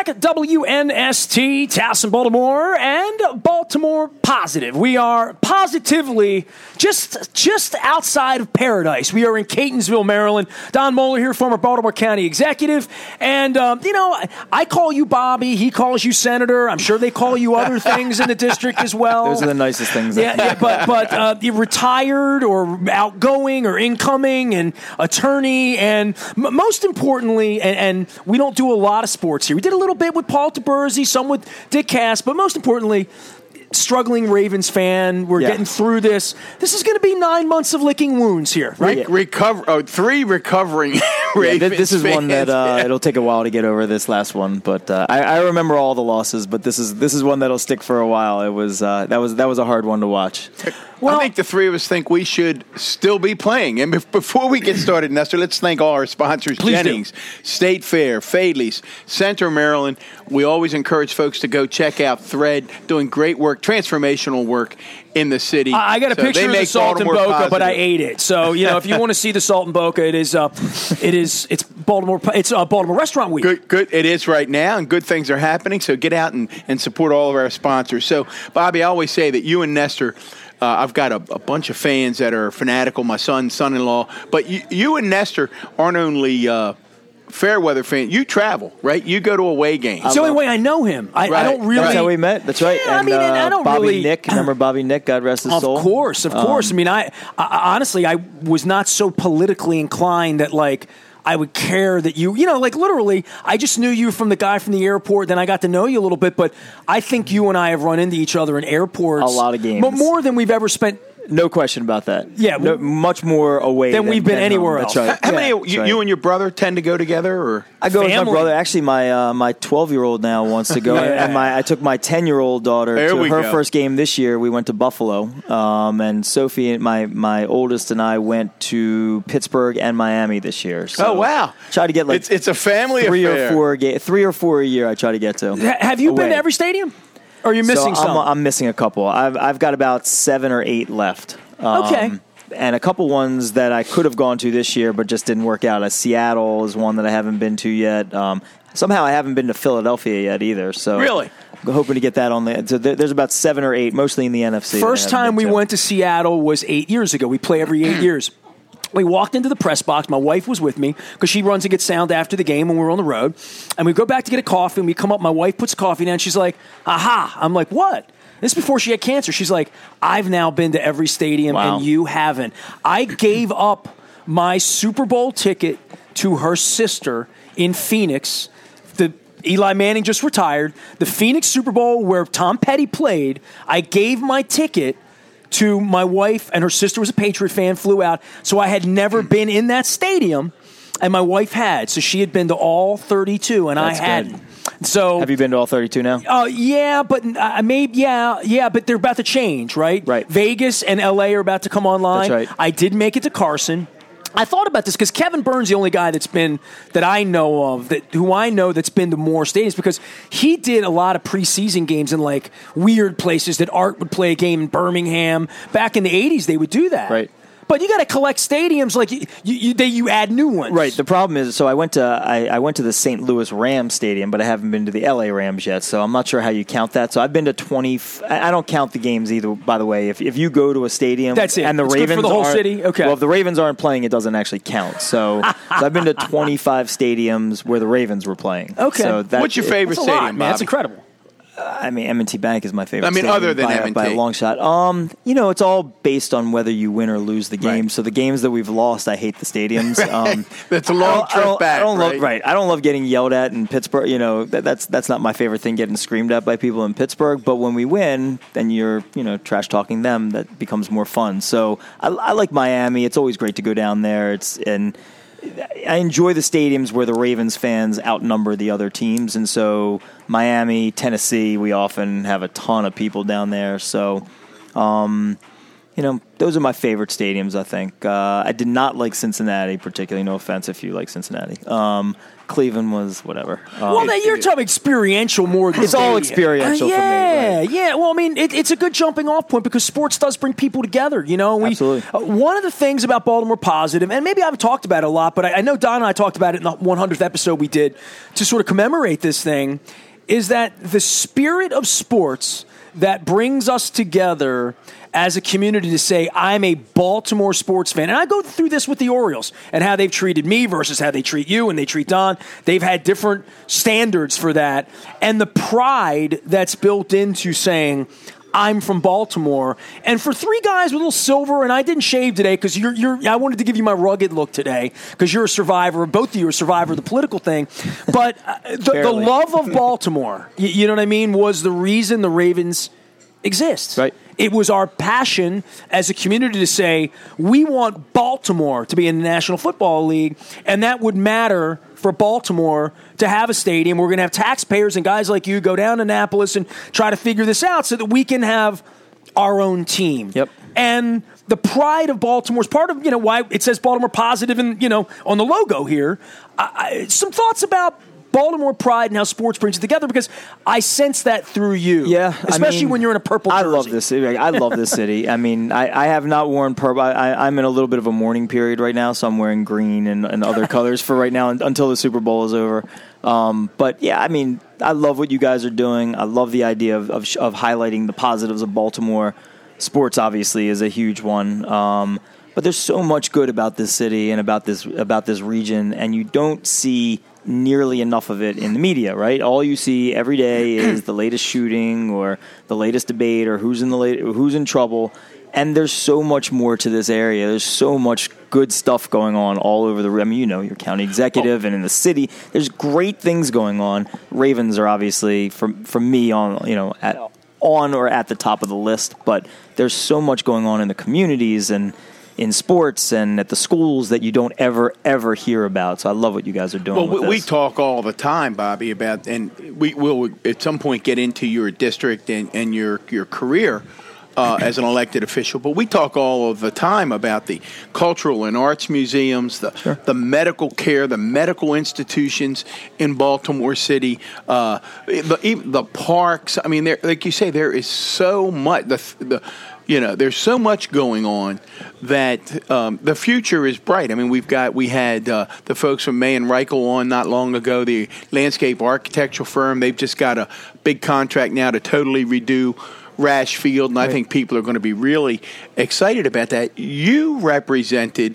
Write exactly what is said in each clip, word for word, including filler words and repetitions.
back at W N S T, Towson, Baltimore, and Baltimore Positive. We are positively just just outside of paradise. We are in Catonsville, Maryland. Don Moeller here, former Baltimore County executive. And, um, you know, I, I call you Bobby. He calls you Senator. I'm sure they call you other things in the district as well. Those are the nicest things. Yeah, yeah, but, but uh, you're retired or outgoing or incoming and attorney. And m- most importantly, and, and we don't do a lot of sports here. We did a little bit with Paul Taberzi, some with Dick Cass, but most importantly, struggling Ravens fan. We're yeah. getting through this. This is going to be nine months of licking wounds here, right? Re- recover, oh, three recovering Ravens yeah, this is fans. one that uh, it'll take a while to get over this last one, but uh, I, I remember all the losses. But this is this is one that'll stick for a while. It was uh, that was that was a hard one to watch. Well, I think the three of us think we should still be playing. And before we get started, Nestor, let's thank all our sponsors, Jennings, do. State Fair, Fadley's, Center Maryland. We always encourage folks to go check out Thread, doing great work, transformational work in the city. I got a so picture of the salt and Baltimore Boca, positive. but I ate it. So, you know, if you want to see the salt and Boca, it is, uh, it is, it's Baltimore, it's uh, Baltimore Restaurant Week. Good, good. It is right now, and good things are happening. So get out and, and support all of our sponsors. So, Bobby, I always say that you and Nestor, uh, I've got a, a bunch of fans that are fanatical, my son, son-in-law, but you, you and Nestor aren't only uh, Fairweather fan. You travel, right? You go to away games. It's the only way I know him. I, Right. I don't really. That's how we met. That's right. Yeah, I and, mean, and uh, I don't Bobby really- Nick. Remember Bobby Nick? God rest his Of soul. course, of course. Um, I mean, I, I honestly, I was not so politically inclined that like I would care that you, you know, like literally, I just knew you from the guy from the airport. Then I got to know you a little bit, but I think you and I have run into each other in airports A lot of games. but more than we've ever spent. No question about that. Yeah, no, we- much more away Than than we've been than anywhere home. else. That's right. How many Yeah, you, that's right. you and your brother tend to go together? Or I go with Family. my brother. Actually, my uh, my twelve-year-old now wants to go, Yeah. and my I took my ten-year-old daughter There to we her go. first game this year. We went to Buffalo, um, and Sophie, my my oldest, and I went to Pittsburgh and Miami this year. So Oh, wow. Try to get like it's, it's a family three affair. or four ga- three or four a year. I try to get to. Ha- Have you been Away. to every stadium? Or are you missing so some? I'm, I'm missing a couple. I've I've got about seven or eight left. Um, Okay. And a couple ones that I could have gone to this year, but just didn't work out. Uh, Seattle is one that I haven't been to yet. Um, somehow I haven't been to Philadelphia yet either. So Really? I'm hoping to get that on the. So there, there's about seven or eight, mostly in the N F C. that I First haven't time been we to. went to Seattle was eight years ago. We play every eight years. We walked into the press box. My wife was with me because she runs and gets sound after the game when we're on the road. And we go back to get a coffee, and we come up. My wife puts coffee down. She's like, aha. I'm like, what? This is before she had cancer. She's like, I've now been to every stadium, Wow. and you haven't. I gave up my Super Bowl ticket to her sister in Phoenix. The Eli Manning just retired. The Phoenix Super Bowl where Tom Petty played, I gave my ticket to my wife, and her sister was a Patriot fan, flew out. So I had never been in that stadium, and my wife had. So she had been to all thirty-two, and That's I hadn't. good. So Have you been to all thirty-two now? Oh, uh, yeah, but uh, maybe, yeah, yeah, but they're about to change, right? Right. Vegas and L A are about to come online. That's right. I did make it to Carson. I thought about this because Kevin Burns, the only guy that's been that I know of that who I know that's been to more stadiums because he did a lot of preseason games in like weird places that Art would play a game in Birmingham back in the eighties. They would do that, Right. But you got to collect stadiums like you, you, they, you add new ones, Right. The problem is, so I went to I, I went to the Saint Louis Rams stadium, but I haven't been to the L A Rams yet. So I'm not sure how you count that. So I've been to twenty. I I don't count the games either. By the way, if if you go to a stadium, That's it. and the It's good for Ravens the whole aren't- city? Okay. Well, if the Ravens aren't playing, it doesn't actually count. So, so I've been to twenty-five stadiums where the Ravens were playing. Okay. So that, What's your favorite That's a lot, stadium, man. That's Bobby? incredible. I mean, M and T Bank is my favorite. I mean, stadium other than by, M and T. by a long shot. Um, you know, it's all based on whether you win or lose the game. Right. So the games that we've lost, I hate the stadiums. Um, That's a I long don't- I trip don't- back, I don't right? love right. I don't love getting yelled at in Pittsburgh. You know, that, that's that's not my favorite thing. Getting screamed at by people in Pittsburgh. But when we win, then you're you know trash talking them. That becomes more fun. So I, I like Miami. It's always great to go down there. It's and. I enjoy the stadiums where the Ravens fans outnumber the other teams, and so Miami, Tennessee, we often have a ton of people down there. So, um, you know, those are my favorite stadiums, I think. Uh, I did not like Cincinnati particularly. No offense if you like Cincinnati. Um, Cleveland was whatever. Um, well, then you're talking experiential more than It's all stadium. experiential Uh, for me, yeah, right. yeah. Well, I mean, it, it's a good jumping off point because sports does bring people together. You know, we, Absolutely. Uh, one of the things about Baltimore Positive, and maybe I haven't talked about it a lot, but I, I know Don and I talked about it in the one hundredth episode we did to sort of commemorate this thing, is that the spirit of sports that brings us together as a community to say, I'm a Baltimore sports fan. And I go through this with the Orioles and how they've treated me versus how they treat you and they treat Don. They've had different standards for that. And the pride that's built into saying, I'm from Baltimore. And for three guys with a little silver, and I didn't shave today because you're, you're, I wanted to give you my rugged look today because you're a survivor. Both of you are a survivor of the political thing. But uh, the, the love of Baltimore, you, you know what I mean, was the reason the Ravens exist. Right. It was our passion as a community to say, we want Baltimore to be in the National Football League, and that would matter for Baltimore to have a stadium. We're going to have taxpayers and guys like you go down to Annapolis and try to figure this out so that we can have our own team. Yep. And the pride of Baltimore is part of, you know, why it says Baltimore Positive and, you know, on the logo here. I, I, some thoughts about Baltimore pride and how sports brings it together, because I sense that through you. Yeah, especially I mean, when you're in a purple I jersey. love this city. I love this city. I mean, I, I have not worn purple. I, I, I'm in a little bit of a mourning period right now, so I'm wearing green and, and other colors for right now until the Super Bowl is over. Um, but yeah, I mean, I love what you guys are doing. I love the idea of of, of highlighting the positives of Baltimore. Sports obviously is a huge one. Um, but there's so much good about this city and about this about this region, and you don't see nearly enough of it in the media, right? All you see every day is the latest shooting or the latest debate or who's in the late, who's in trouble. And there's so much more to this area. There's so much good stuff going on all over the. I mean, you know, your county executive and in the city. There's great things going on. Ravens are obviously, for for me, on you know at, on or at the top of the list. But there's so much going on in the communities and in sports and at the schools that you don't ever, ever hear about. So I love what you guys are doing. Well, with we, we this. talk all the time, Bobby, about, and we will at some point get into your district and, and your, your career uh, as an elected official. But we talk all of the time about the cultural and arts museums, the, Sure. the medical care, the medical institutions in Baltimore City, uh, the, even the parks. I mean, there, like you say, there is so much. The, the You know, there's so much going on that um, the future is bright. I mean, we've got we had uh, the folks from May and Reichel on not long ago, the landscape architectural firm. They've just got a big contract now to totally redo Rash Field, and I Right. think people are going to be really excited about that. You represented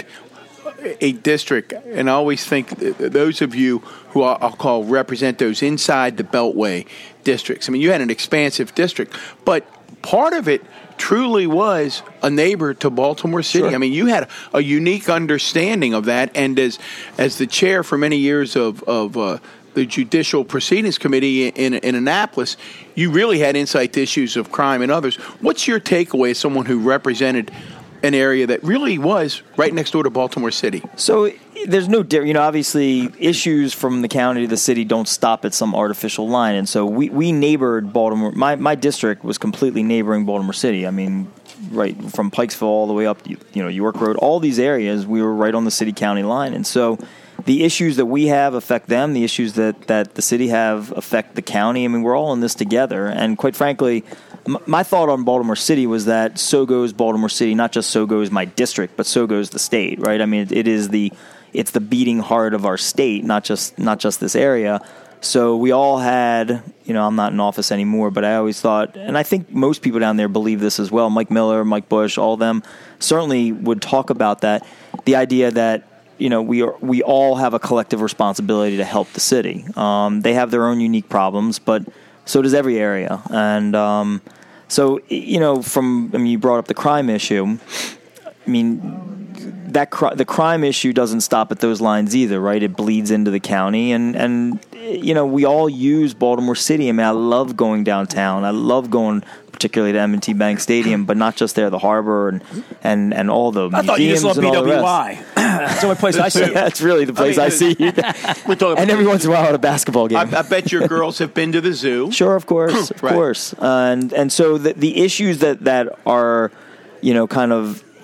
a district, and I always think th- those of you who I'll I'll call represent those inside the Beltway districts. I mean, you had an expansive district, but part of it truly was a neighbor to Baltimore City. Sure. I mean, you had a unique understanding of that, and as as the chair for many years of of uh, the Judicial Proceedings Committee in, in Annapolis, you really had insight to issues of crime and others. What's your takeaway as someone who represented an area that really was right next door to Baltimore City? So there's no, you know, obviously issues from the county to the city don't stop at some artificial line. And so we, we neighbored Baltimore. My, my district was completely neighboring Baltimore City. I mean, right from Pikesville all the way up, you, you know, York Road, all these areas, we were right on the city-county line. And so the issues that we have affect them. The issues that, that the city have affect the county. I mean, we're all in this together. And quite frankly, m- my thought on Baltimore City was that so goes Baltimore City, not just so goes my district, but so goes the state, right? I mean, it, it is the it's the beating heart of our state, not just not just this area. So we all had, you know, I'm not in office anymore, but I always thought, and I think most people down there believe this as well. Mike Miller, Mike Bush, all of them certainly would talk about that. The idea that, you know, we are, we all have a collective responsibility to help the city. Um, they have their own unique problems, but so does every area. And um, so, you know, from, I mean, you brought up the crime issue. I mean, that cr- the crime issue doesn't stop at those lines either, right? It bleeds into the county, and, and you know, we all use Baltimore City. I mean, I love going downtown. I love going particularly to M and T Bank Stadium, but not just there, the harbor and and, and all the I museums thought you just loved and B all the W rest. I. That's the only place I see it. That's really the place I, I see you. We're talking And every once in a while at a basketball game. I, I bet your girls have been to the zoo. Sure, of course, of Right. course. Uh, and and so the, the issues that, that are, you know, kind of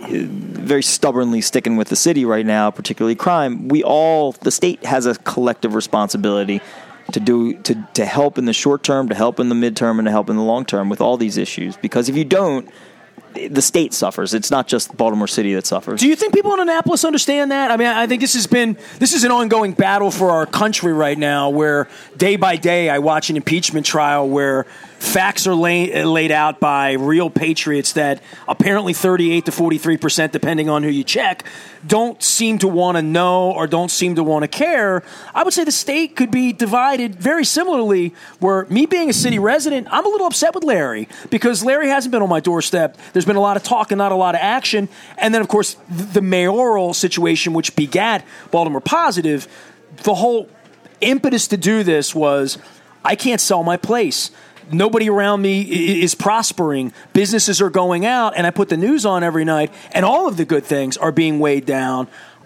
very stubbornly sticking with the city right now, particularly crime. We all, the state has a collective responsibility to do to, to help in the short term, to help in the midterm, and to help in the long term with all these issues. Because if you don't, the state suffers. It's not just Baltimore City that suffers. Do you think people in Annapolis understand that? I mean, I think this has been this is an ongoing battle for our country right now, where day by day I watch an impeachment trial where facts are lay, laid out by real patriots that apparently thirty-eight to forty-three percent, depending on who you check, don't seem to want to know or don't seem to want to care. I would say the state could be divided very similarly, where me being a city resident, I'm a little upset with Larry because Larry hasn't been on my doorstep. There's been a lot of talk and not a lot of action. And then, of course, the mayoral situation, which begat Baltimore Positive, the whole impetus to do this was I can't sell my place. Nobody around me is prospering. Businesses are going out, and I put the news on every night, and all of the good things are being weighed down.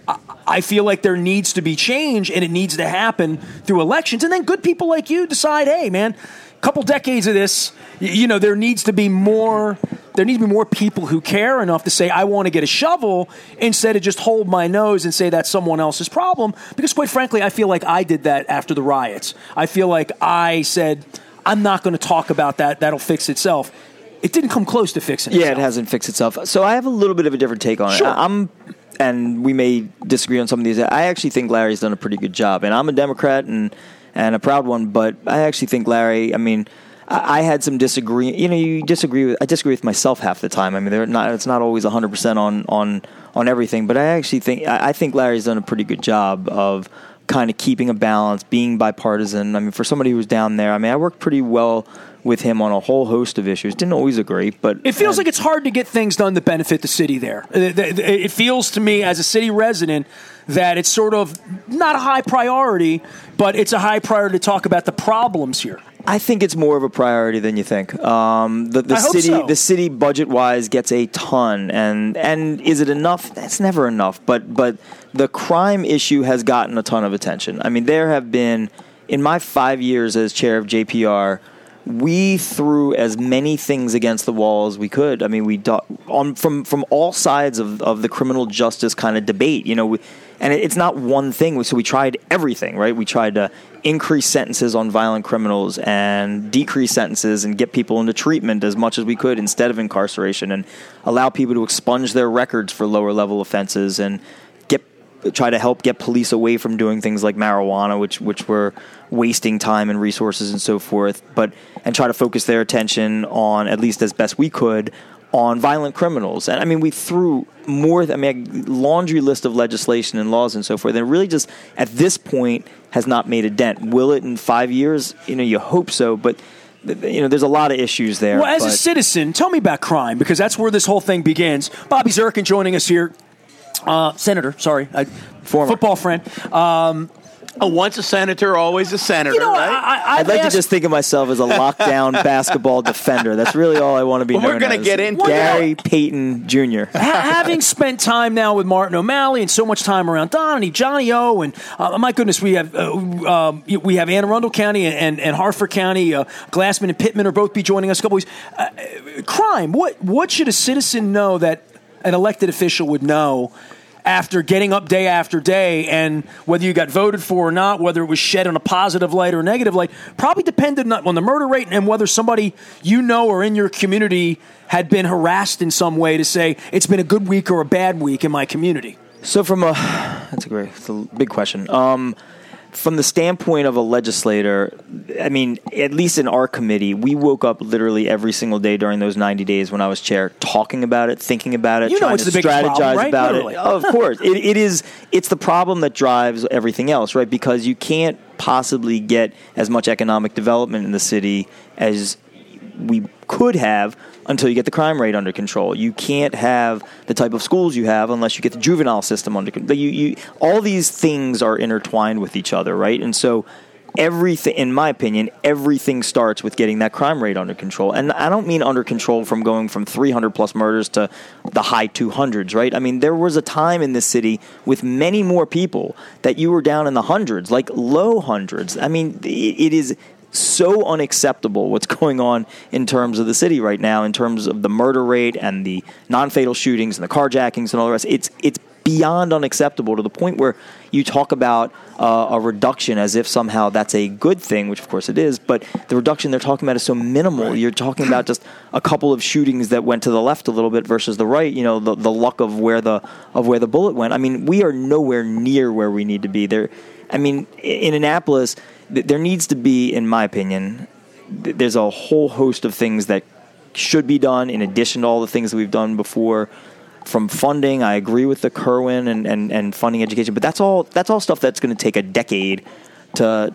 I feel like there needs to be change, and it needs to happen through elections. And then good people like you decide, hey, man, a couple decades of this, you know, there needs to be more. There need to be more people who care enough to say, I want to get a shovel, instead of just hold my nose and say that's someone else's problem. Because quite frankly, I feel like I did that after the riots. I feel like I said, I'm not going to talk about that. That'll fix itself. It didn't come close to fixing itself. Yeah, it hasn't fixed itself. So I have a little bit of a different take on Sure. it. I'm, and we may disagree on some of these. I actually think Larry's done a pretty good job. And I'm a Democrat and, and a proud one, but I actually think Larry, I mean, I, I had some disagree. You know, you disagree with, I disagree with myself half the time. I mean, they're not, it's not always one hundred percent on, on, on everything, but I actually think, I, I think Larry's done a pretty good job of kind of keeping a balance, being bipartisan. I mean, for somebody who was down there, I mean, I worked pretty well with him on a whole host of issues. Didn't always agree, but it feels and, like it's hard to get things done that benefit the city there. It feels to me as a city resident that it's sort of not a high priority, but it's a high priority to talk about the problems here. I think it's more of a priority than you think. Um, the the I hope city, so. the city budget wise gets a ton, and and is it enough? That's never enough. But but the crime issue has gotten a ton of attention. I mean, there have been in my five years as chair of J P R, we threw as many things against the wall as we could. I mean, we do, on from from all sides of of the criminal justice kind of debate. You know. We, And it's not one thing, so we tried everything, right? We tried to increase sentences on violent criminals and decrease sentences and get people into treatment as much as we could instead of incarceration, and allow people to expunge their records for lower-level offenses and get try to help get police away from doing things like marijuana, which which were wasting time and resources and so forth, but and try to focus their attention on, at least as best we could, on violent criminals. And I mean, we threw more, I mean, a laundry list of legislation and laws and so forth. And it really just, at this point, has not made a dent. Will it in five years? You know, you hope so, but, you know, there's a lot of issues there. Well, as but. a citizen, tell me about crime, because that's where this whole thing begins. Bobby Zirkin joining us here. Uh, Senator, sorry. I, Former. Football friend. Um, Oh, once a senator, always a senator, you know, right? I, I, I'd like asked, to just think of myself as a lockdown basketball defender. That's really all I want to be Well, known we're gonna as. get into Gary Payton Junior ha- having spent time now with Martin O'Malley and so much time around Donnie, Johnny O, and uh, my goodness, we have uh, um, we have Anne Arundel County and, and Hartford County. Uh, Glassman and Pittman are both be joining us a couple weeks. Uh, crime. What what should a citizen know that an elected official would know after getting up day after day, and whether you got voted for or not, whether it was shed in a positive light or a negative light, probably depended on the murder rate and whether somebody you know or in your community had been harassed in some way to say it's been a good week or a bad week in my community? So from a, that's a great, it's a big question. Um, from the standpoint of a legislator, I mean, at least in our committee, we woke up literally every single day during those ninety days when I was chair, talking about it, thinking about it, you know trying it's to the biggest strategize problem, right? about Literally. it. Oh, of course, it, it is. It's the problem that drives everything else, right? Because you can't possibly get as much economic development in the city as we could have until you get the crime rate under control. You can't have the type of schools you have unless you get the juvenile system under control. You, you, all these things are intertwined with each other, right? And so everything, in my opinion, everything starts with getting that crime rate under control. And I don't mean under control from going from three hundred plus murders to the high two hundreds, right? I mean, there was a time in this city with many more people that you were down in the hundreds, like low hundreds. I mean, it, it is so unacceptable what's going on in terms of the city right now, in terms of the murder rate and the non-fatal shootings and the carjackings and all the rest. It's it's beyond unacceptable to the point where you talk about uh, a reduction as if somehow that's a good thing, which of course it is, but the reduction they're talking about is so minimal. Right. You're talking about just a couple of shootings that went to the left a little bit versus the right, you know, the, the luck of where the of where the bullet went. I mean, we are nowhere near where we need to be. There, I mean, in Annapolis, th- there needs to be, in my opinion, th- there's a whole host of things that should be done in addition to all the things that we've done before. From funding, I agree with the Kerwin and, and, and funding education, but that's all that's all stuff that's going to take a decade to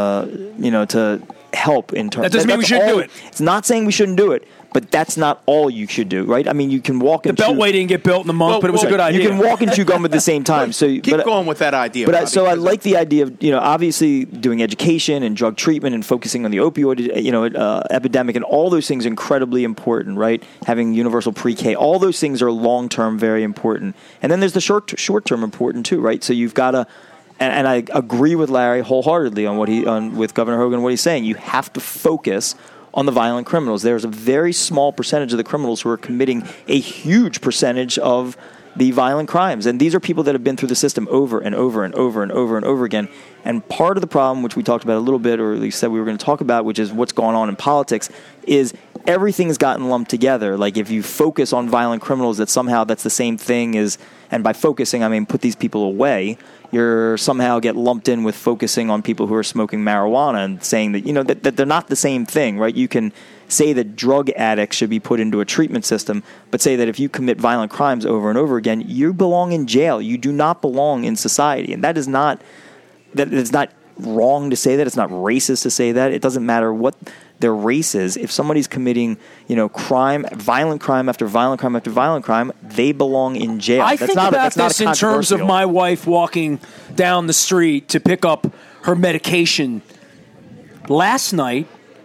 to you know to help in terms. That doesn't that, mean we shouldn't all, do it. It's not saying we shouldn't do it, but that's not all you should do, right? I mean, you can walk the and the chew, Beltway didn't get built in a month, well, but it was well, a good idea. You can walk and chew gum at the same time. So keep but, going with that idea. But I, Bobby, so I like the idea of you know obviously doing education and drug treatment and focusing on the opioid you know uh, epidemic and all those things are incredibly important, right? Having universal pre-K, all those things are long term very important. And then there's the short short term important too, right? So you've got to. And, and I agree with Larry wholeheartedly on what he on with Governor Hogan what he's saying. You have to focus on the violent criminals. There's a very small percentage of the criminals who are committing a huge percentage of the violent crimes. And these are people that have been through the system over and over and over and over and over again. And part of the problem, which we talked about a little bit, or at least said we were going to talk about, which is what's going on in politics, is everything's gotten lumped together. Like if you focus on violent criminals, that somehow that's the same thing as, and by focusing, I mean put these people away, you're somehow get lumped in with focusing on people who are smoking marijuana and saying that, you know, that, that they're not the same thing, right? You can say that drug addicts should be put into a treatment system, but say that if you commit violent crimes over and over again, you belong in jail. You do not belong in society. And that is not, that it's not wrong to say that. It's not racist to say that. It doesn't matter what their race is. If somebody's committing, you know, crime, violent crime after violent crime after violent crime, they belong in jail. I that's think not, about that's this in terms of my wife walking down the street to pick up her medication. Last night,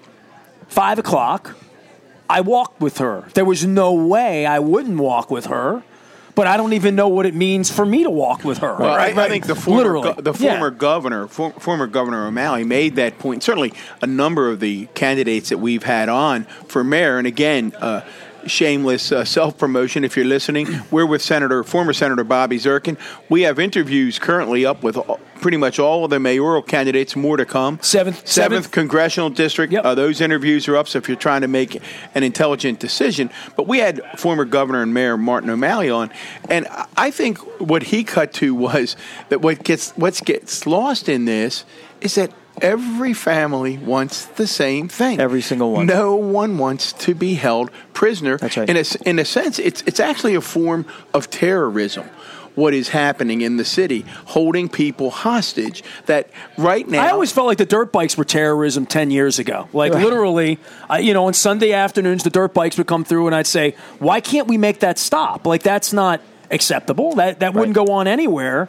five o'clock, I walked with her. There was no way I wouldn't walk with her. But I don't even know what it means for me to walk with her. Well, right? I, I think the former, go, the former yeah. governor, for, former Governor O'Malley, made that point. Certainly, a number of the candidates that we've had on for mayor, and again, uh, shameless uh, self-promotion if you're listening. We're with Senator, former Senator Bobby Zirkin. We have interviews currently up with all, pretty much all of the mayoral candidates, more to come. Seventh, Seventh, seventh. Congressional District. Yep. Uh, those interviews are up, so if you're trying to make an intelligent decision. But we had former Governor and Mayor Martin O'Malley on, and I think what he cut to was that what gets what gets lost in this is that every family wants the same thing. Every single one. No one wants to be held prisoner. That's right. In a, in a sense, it's it's actually a form of terrorism. What is happening in the city, holding people hostage? That right now, I always felt like the dirt bikes were terrorism ten years ago. Like right. literally, uh, you know, on Sunday afternoons, the dirt bikes would come through, and I'd say, "Why can't we make that stop? Like that's not acceptable. That that wouldn't right. go on anywhere."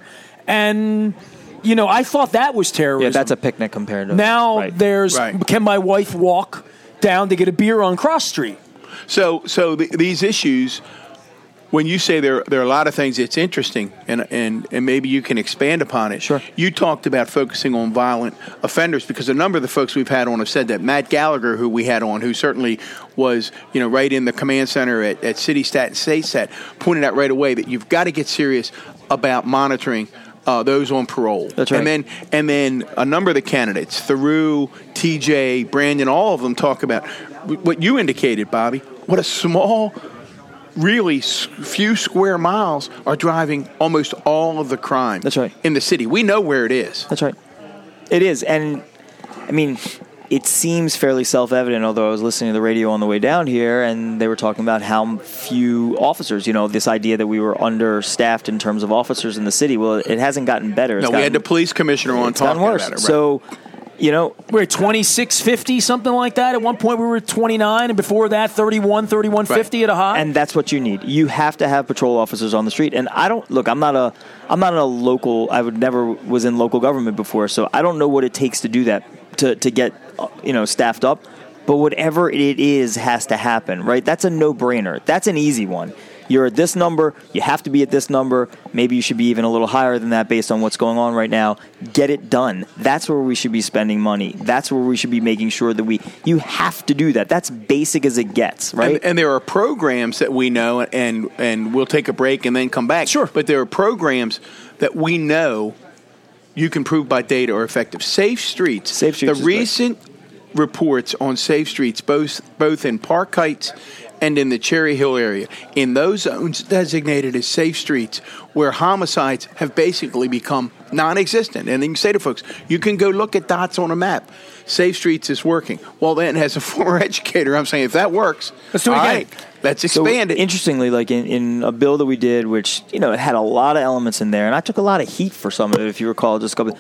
And you know, I thought that was terrorism. Yeah, that's a picnic compared to now. Right. There's Right. can my wife walk down to get a beer on Cross Street? So, so the, these issues, when you say there, there are a lot of things that's interesting, and, and, and maybe you can expand upon it. Sure. You talked about focusing on violent offenders because a number of the folks we've had on have said that. Matt Gallagher, who we had on, who certainly was, you know, right in the command center at, at CityStat and StateStat, pointed out right away that you've got to get serious about monitoring Uh, those on parole. That's right. And then, and then a number of the candidates, Theroux, T J, Brandon, all of them talk about what you indicated, Bobby. What a small, really few square miles are driving almost all of the crime. That's right. In the city. We know where it is. That's right. It is. And, I mean, it seems fairly self-evident, although I was listening to the radio on the way down here, and they were talking about how few officers, you know, this idea that we were understaffed in terms of officers in the city. Well, it hasn't gotten better. It's no, gotten, we had the police commissioner on it's talking gotten worse. about it. Right? So, you know, We're at twenty-six fifty, something like that. At one point, we were at twenty-nine, and before that, thirty-one, thirty-one fifty Right. at a high. and that's what you need. You have to have patrol officers on the street. And I don't look. I'm not a. I'm not in a local. I would never was in local government before, so I don't know what it takes to do that. To to get you know staffed up, but whatever it is has to happen. Right? That's a no-brainer. That's an easy one. you're at this number, you have to be at this number, maybe you should be even a little higher than that based on what's going on right now. Get it done. That's where we should be spending money. That's where we should be making sure that we, you have to do that. That's basic as it gets, right? And, and there are programs that we know, and, and we'll take a break and then come back. Sure. But there are programs that we know you can prove by data are effective. Safe Streets. Safe Streets. The recent reports on Safe Streets, both both in Park Heights and in the Cherry Hill area, in those zones designated as safe streets, where homicides have basically become non-existent. And then you say to folks, you can go look at dots on a map. Safe Streets is working. Well, then, as a former educator, I'm saying if that works, let's do it all again. right, let's expand so, it. Interestingly, like in, in a bill that we did, which, you know, it had a lot of elements in there, and I took a lot of heat for some of it, if you recall, just a couple.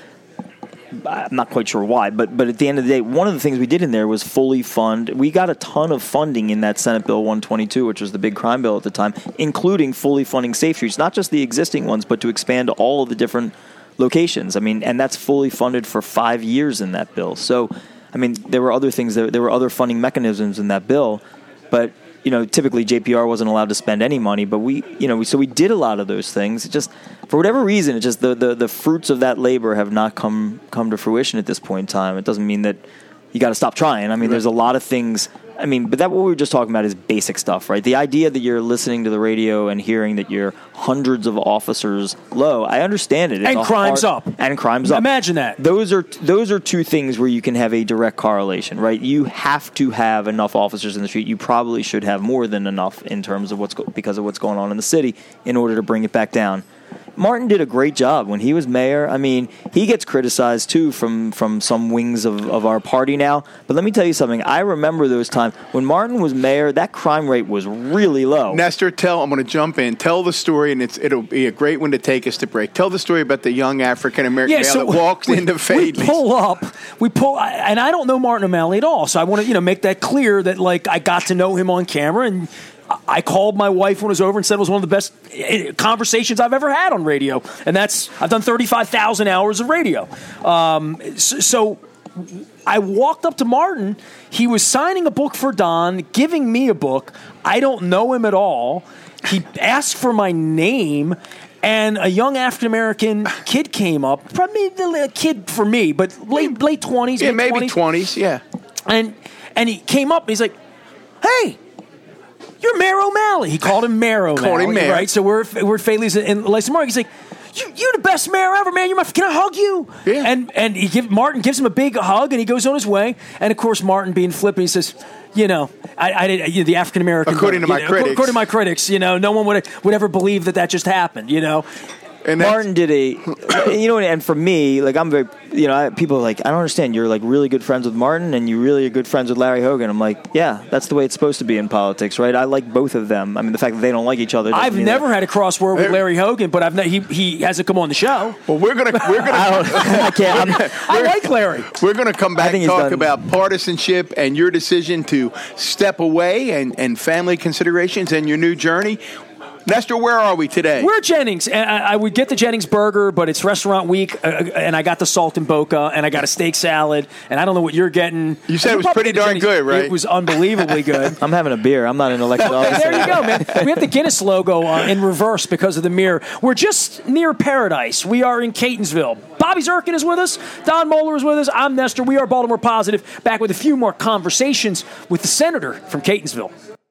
I'm not quite sure why, but but at the end of the day, one of the things we did in there was fully fund. We got a ton of funding in that Senate Bill one twenty-two, which was the big crime bill at the time, including fully funding Safe Streets, not just the existing ones, but to expand to all of the different locations. I mean, and that's fully funded for five years in that bill. So, I mean, there were other things, there, there were other funding mechanisms in that bill, but, you know, typically J P R wasn't allowed to spend any money, but we, you know, we, so we did a lot of those things. It just, for whatever reason, it just, the, the, the fruits of that labor have not come, come to fruition at this point in time. It doesn't mean that you got to stop trying. I mean, right. There's a lot of things. I mean, but that what we were just talking about is basic stuff, right? The idea that you're listening to the radio and hearing that you're hundreds of officers low, I understand it. It's and crime's hard, up. And crime's up. Imagine that. Those are those are two things where you can have a direct correlation, right? You have to have enough officers in the street. You probably should have more than enough in terms of what's go- because of what's going on in the city in order to bring it back down. Martin did a great job when he was mayor. I mean, he gets criticized, too, from, from some wings of, of our party now. But let me tell you something. I remember those times. When Martin was mayor, that crime rate was really low. Nestor, tell, I'm going to jump in. Tell the story, and it's, it'll be a great one to take us to break. Tell the story about the young African-American yeah, male so that walks we, into Fadley's. We pull up. We pull, and I don't know Martin O'Malley at all, so I want to you know make that clear that, like, I got to know him on camera, and I called my wife when it was over and said it was one of the best conversations I've ever had on radio. And that's, I've done thirty-five thousand hours of radio. Um, so, so I walked up to Martin. He was signing a book for Don, giving me a book. I don't know him at all. He asked for my name, and a young African-American kid came up. Probably a kid for me, but late late twenties. Yeah, maybe twenties, yeah. And, and he came up and he's like, hey, you're Mayor O'Malley. He called him Mayor O'Malley. Called him Mayor. Right? So we're, we're at Fadley's in Lacey Mark. He's like, you, you're the best mayor ever, man. You're my, can I hug you? Yeah. And and he give, Martin gives him a big hug, and he goes on his way. And, of course, Martin being flippant, he says, you know, I, I did you know, the African-American. According to my know, critics. According to my critics, you know, no one would, would ever believe that that just happened, you know. And Martin did a, you know, and for me, like, I'm very, you know, I, people are like, I don't understand. You're like really good friends with Martin, and you really are good friends with Larry Hogan. I'm like, yeah, that's the way it's supposed to be in politics, right? I like both of them. I mean, the fact that they don't like each other. I've never that. had a crossword with Larry Hogan, but I've ne- he he hasn't come on the show. Well, we're gonna we're gonna. I, don't, I can't. I'm, I like Larry. We're gonna come back and talk about partisanship and your decision to step away and and family considerations and your new journey. Nestor, where are we today? We're at Jennings. And I, I would get the Jennings burger, but it's restaurant week, uh, and I got the salt and boca, and I got a steak salad, and I don't know what you're getting. You said it was pretty darn good, right? It was unbelievably good. I'm having a beer. I'm not in elected office. There you go, man. We have the Guinness logo uh, in reverse because of the mirror. We're just near Paradise. We are in Catonsville. Bobby Zirkin is with us. Don Moeller is with us. I'm Nestor. We are Baltimore Positive. Back with a few more conversations with the senator from Catonsville.